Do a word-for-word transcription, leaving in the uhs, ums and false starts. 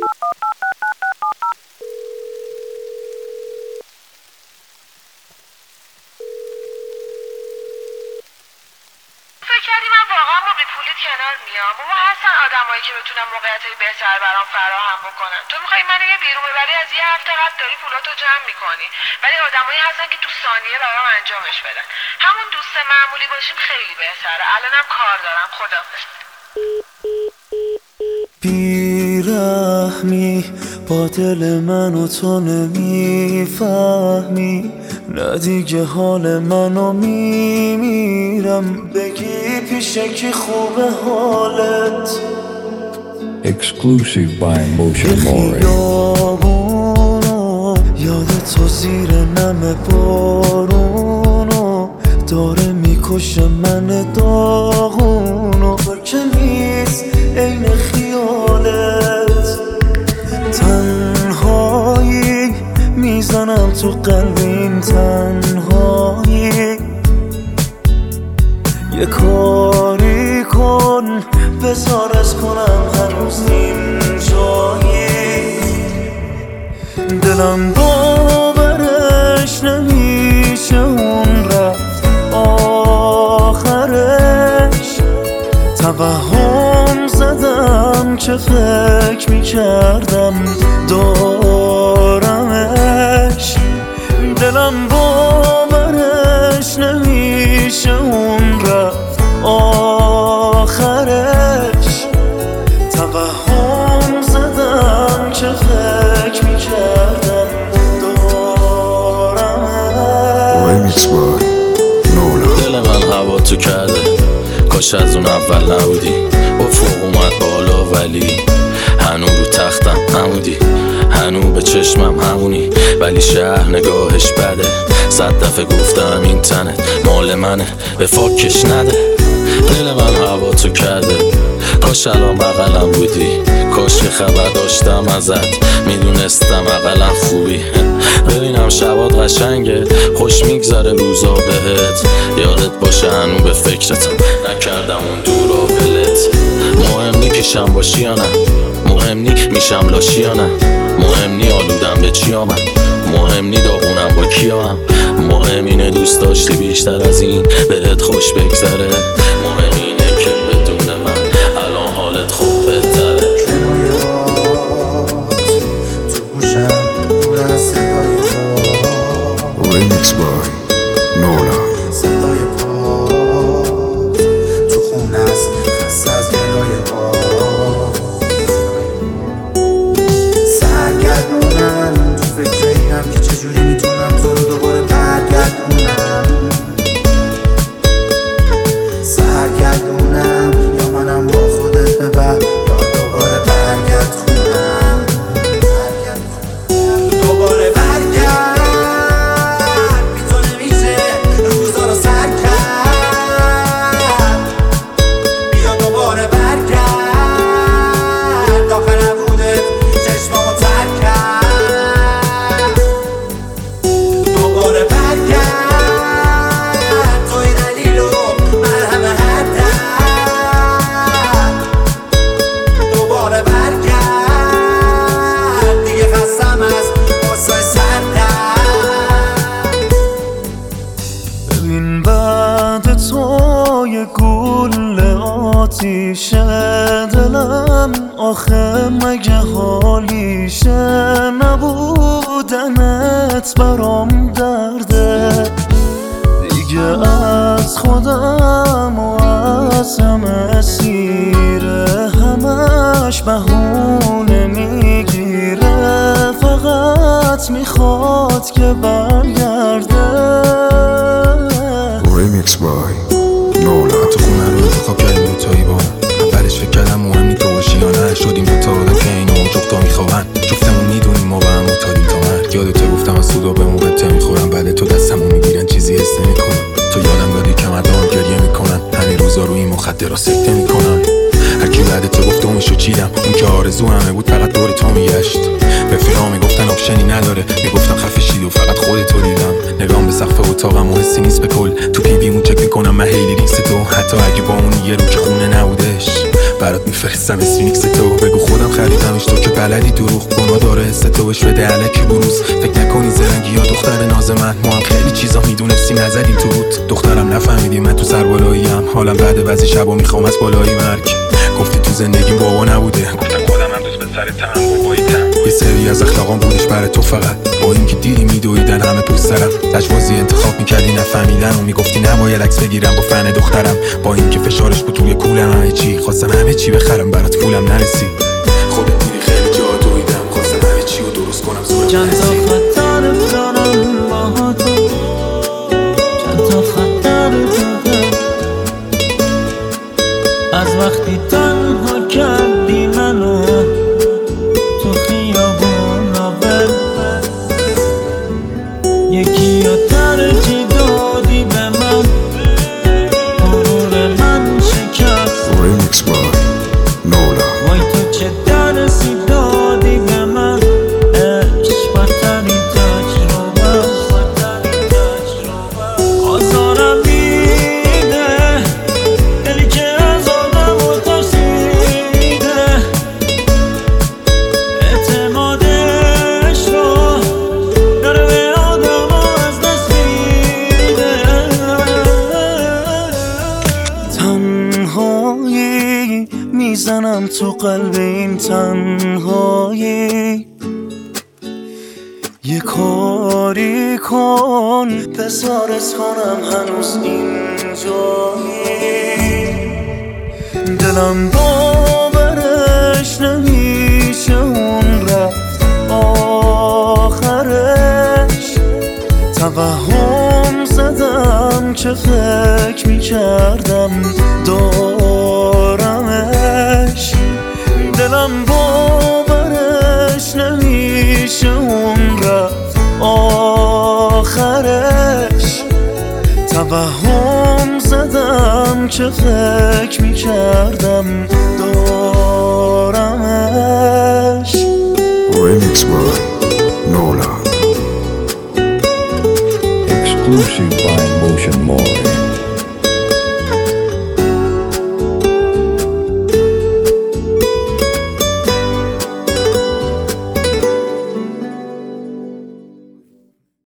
کنار میام. بابا هستن آدمایی که بتونن موقعیتای بهتر برام فراهم بکنن. تو میخوای منو یه بیرون ببری، از یه هفته قبل داری پولاتو جمع میکنی، ولی آدمایی هستن که تو ثانیه برام انجامش بدن. همون دوست معمولی باشیم خیلی بهتره. الانم کار دارم. خدافظ. بیرحمی با دل من و تو نمیفهمی، نه دیگه حال منو میمیرم. بگی پیشه کی خوبه حالت. Exclusive by Motion More. خیابونو یاد تو زیر نم بارونو داره میکشه من داغونو. تو که نیست عین خیالت، تنهایی میزنم تو قلبین، تنهایی یه کاری کن بذار از کنم هنوز نیم جایی. دلم باورش نمیشه اون رفت آخرش. توهم زدم که فکر میکردم دارمش. دلم باورش نمیشه اون رفت آخرش. توهم زدم که فکر میکردم دارمش. دل من هوا تو کرده، کاش از اون اول نبودی. افق اومد بالا ولی هنو رو تختم همودی، هنو به چشمم همونی، ولی شهر نگاهش بده. صد دفعه گفتم این تنت مال منه، به فاکش نده. دل من هوا تو کرده، کاش الان بغلم بودی، کاش که خبر داشتم ازت، میدونستم اقلا خوبی. ببینم شبات قشنگه، خوش میگذره روزا بهت، یادت باشه هنو به فکرتم نکردم اون دورا ولت. مهم نی پیشم باشی یا نه، مهم نی میشم لاشی یا نه، مهم نی آلودم به چی آمد، مهم نی داغونم با کیام، مهم اینه دوست داشتی بیشتر از این بهت خوش بگذره. مهم اینه که بدون من الان حالت خوب بهتره. Remix by Nola. صدای پات تو خونه است، خسته از گلای پات. سرگردونم تو فکر اینم که چجوری میتونم تو رو دوباره برگردونم. سرگردونم یا منم با خودت ببر، یا دوباره برگرد خونم. دوباره برگرد آتیشه دلم آخه مگه حالیشه، نبودنت برام درده. دیگه از خودم و از همه سیره، همش بهونه میگیره، فقط میخواد که برگرده. Remix by Nola. تو خونه رو انتخاب کردیم دوتایی با هم، اولش فکر کردم مهم نی تو باشی یا نه، شدیم دوتا آدم که اینو جفتا میخوابن، جفتمون میدونیم ما به هم معتادیم تا مرگ. یادت گفتم از سودا به موقع ته میخورم، بعد تو دستمو میگیرن چیزی حس نمیکنم. تو یادم دادی که مردم گریه میکنن، همین روزا روی مخدرها سکته میکنن. هرکی بعد تو گفت اونشو چیدم، اون که آرزو همه بود فقط دور تو میگشت. رفیقا میگفتن آپشنی نداره، میگفتم خفه شید و فقط خودتو دیدم. نگام به سقف اتاقم و حسی نیست به کل، تو پی ویمون چک میکنم من هیلی ریکس تو، حتی اگه با اون یه رو که خونه نبودش. برات میفرستم اسفینکس تو، بگو خودم خریدمش تو که بلدی دروغ گناه داره حس تو بش بده علکی بروز. فکر نکنی زرنگی یا دختر ناز من، ما هم خیلی چیزا میدونستیم نزدیم تو بود. دخترم نفهمیدی من تو سربالاییم، حالم بعد بعضی شبا میخوام از بالایی مرگ. گفتی تو زندگیم بابا نبوده، گفتم خودم هم دوست به سر تم باباییتم. یه سری از اخلاقام بودش برای تو فقط، با اینکه دیدی میدویدن همه پوست سرم. لجبازی انتخاب میکردی نفهمیدن و میگفتی نباید عکس بگیرم با فن دخترم، با اینکه فشارش بود توی کولم. همه چی خواستم همه چی بخرم برات پولم نرسید. خودت دیدی خیلی جا دویدم، خواستم همه چی رو درست کنم زورم چند تا خطر دارم با تو، چند تا خطر دارم از وقتی تنها کردی منو تو خیابون آور. یکی یا ترجیح دادی به من، غرور من شکست. Remix by Nola. وای تو چه درسی دادی به من، عشق بدترین تجربه. آزارم میده دلی که از آدم و ترسیده، اعتمادش رو داره به آدم و از دست میده. تنهایی میزنم تو قلب این تنهایی، یه کاری کن بذارت کنم هنوز اینجایی. دلم باورش نمیشه اون رفت آخرش. توهم زدم که فکر میکردم دارمش، دلم باورش نمیشه اون رفت آخرش. توهم زدم که فکر میکردم دارمش. Remix by Nola. Exclusive by Motion More.